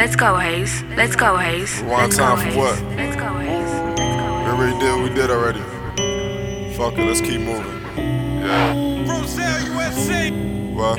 Let's go, Hayes. Let's go, Hayes. Rewind time for what? Let's go, Hayes. We already did what we did already. Fuck it, let's keep moving. Yeah. Roselle, USA. What?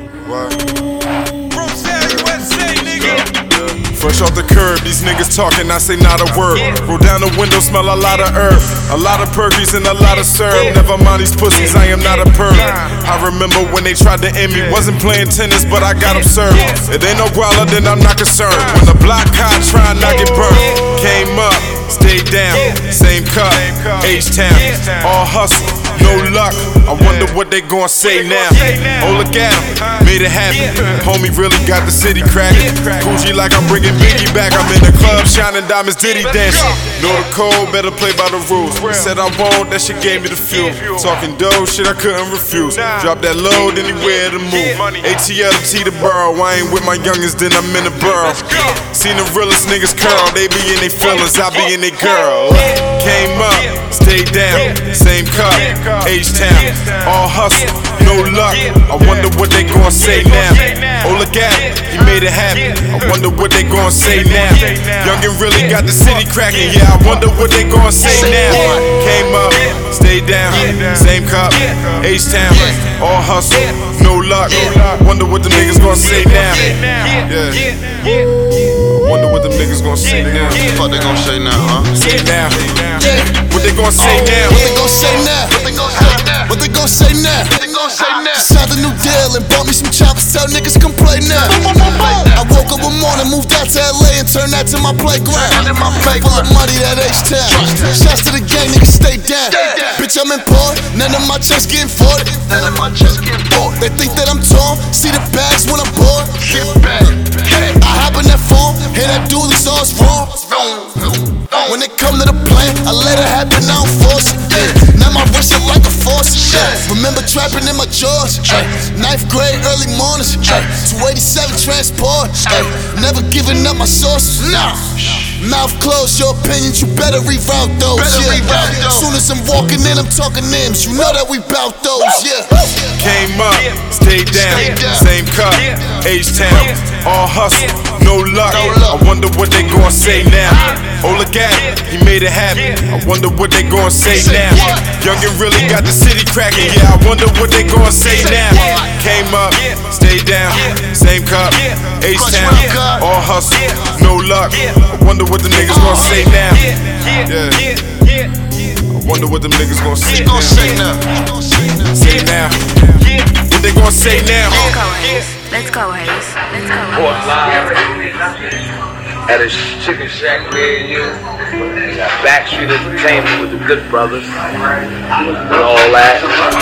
Roselle, USA, nigga. Fresh off the curb, these niggas talking, I say not a word. Roll down the window, smell a lot of herb, a lot of perkies and a lot of syrup. Never mind these pussies, I am not a perv. I remember when they tried to end me, wasn't playing tennis, but I got absurd. It ain't no growler, then I'm not concerned. When the block hot, try and not get burned. Came up, stayed down, same cup, H-Town, all hustle, no luck. I wonder what they gon' say now. Oh, look at 'em, made it happen. Homie really got the city cracking. Gucci like I'm bringing Biggie back. I'm in the club, shining diamonds, Diddy dancing. Know the code, better play by the rules. Said I won't, that shit gave me the fuel. Talking dough, shit I couldn't refuse. Drop that load, anywhere to move. ATL to T the borough. I ain't with my youngins, then I'm in the borough. Seen the realest niggas curl, they be in they feelings, I be in they girl. Came up, stayed down, same cup, H-Town, all hustle, no luck. I wonder what they gon' say now. Oh, look at it, he made it happen. I wonder what they gon' say now. Youngin' really got the city cracking, yeah, I wonder what they gon' say now. Came up, stayed down, same cup, H-Town, all hustle, no luck. Wonder what the niggas gon' say now. Yeah. Wonder what them niggas gon' say now. What they gon' say now, huh? Say now. What they gon' say now? What they gon' say now? What they gon' say now? What they gon' say now? What they gon' say now? Signed a new deal and bought me some choppers. Tell niggas come play now. I woke up one morning, moved out to LA and turned that to my playground. Full of money, that H-Town. Shots to the gang, niggas stay down. Bitch, I'm important. None of my checks getting 40. They think that I'm tall. See the bags when I'm bored. I hop in that phone, hear that dually sauce wrong. When it come to the plan, I let it happen, I don't force it. Now my wrist is like a force. Remember trapping in my drawers. 9th grade, early mornings. 287 transport. Never giving up my sources. Nah. Mouth closed, your opinions, you better reroute those. Soon as I'm walking in, I'm talking names. You know that we bout those. Came up, stayed down, same cup, H-Town, all hustle, no luck. I wonder what they gon' say now. Oh, look at it, he made it happen. I wonder what they gon' say now. Youngin' really got the city cracking, yeah, I wonder what they gon' say now. Came up, stayed down, same cup, H-Town, all hustle, no luck. I wonder what the niggas gon' say now. I wonder what them niggas gon' say now. Say now. What they gon' say now? Let's go, Hayes. Let's go, Port Hayes. Live at a chicken shack near you. We got Backstreet Entertainment with the Good Brothers and all that.